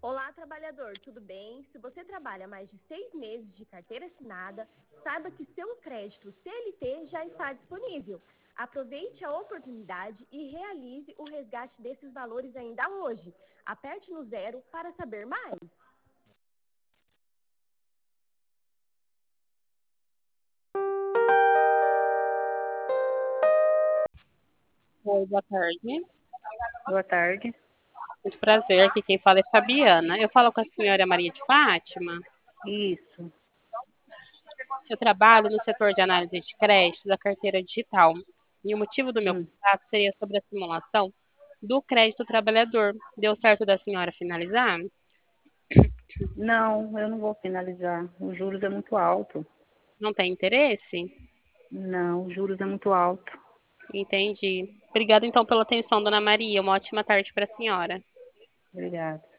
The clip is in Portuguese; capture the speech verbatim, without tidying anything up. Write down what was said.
Olá, trabalhador, tudo bem? Se você trabalha mais de seis meses de carteira assinada, saiba que seu crédito C L T já está disponível. Aproveite a oportunidade e realize o resgate desses valores ainda hoje. Aperte no zero para saber mais. Oi, boa tarde. Boa tarde. Muito prazer, aqui quem fala é Fabiana. Eu falo com a senhora Maria de Fátima. Isso. Eu trabalho no setor de análise de crédito da carteira digital. E o motivo do meu Hum. contato seria sobre a simulação do crédito trabalhador. Deu certo da senhora finalizar? Não, eu não vou finalizar. Os juros é muito alto. Não tem interesse? Não, os juros é muito alto. Entendi. Obrigada então pela atenção, dona Maria. Uma ótima tarde para a senhora. Obrigada.